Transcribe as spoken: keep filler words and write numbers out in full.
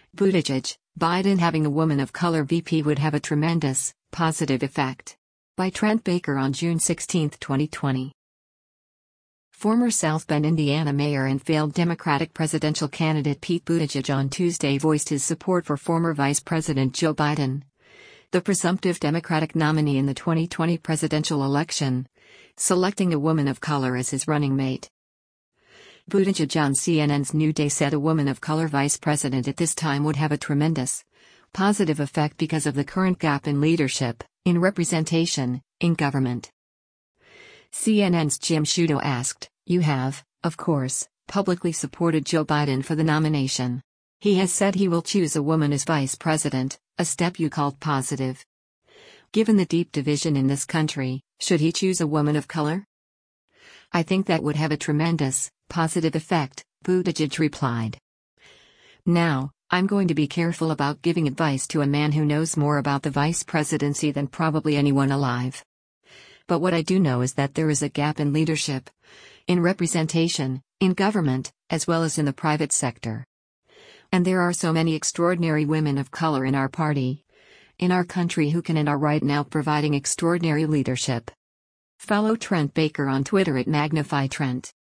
Buttigieg, Biden having a woman of color V P would have a tremendous, positive effect. By Trent Baker on June sixteenth, twenty twenty. Former South Bend, Indiana mayor and failed Democratic presidential candidate Pete Buttigieg on Tuesday voiced his support for former Vice President Joe Biden, the presumptive Democratic nominee in the twenty twenty presidential election, selecting a woman of color as his running mate. Buttigieg on C N N's New Day said a woman of color vice president at this time would have a tremendous, positive effect because of the current gap in leadership, in representation, in government. C N N's Jim Sciutto asked, "You have, of course, publicly supported Joe Biden for the nomination. He has said he will choose a woman as vice president, a step you called positive. Given the deep division in this country, should he choose a woman of color?" "I think that would have a tremendous, positive effect," Buttigieg replied. "Now, I'm going to be careful about giving advice to a man who knows more about the vice presidency than probably anyone alive. But what I do know is that there is a gap in leadership, in representation, in government, as well as in the private sector. And there are so many extraordinary women of color in our party, in our country who can and are right now providing extraordinary leadership." Follow Trent Baker on Twitter at Magnify Trent.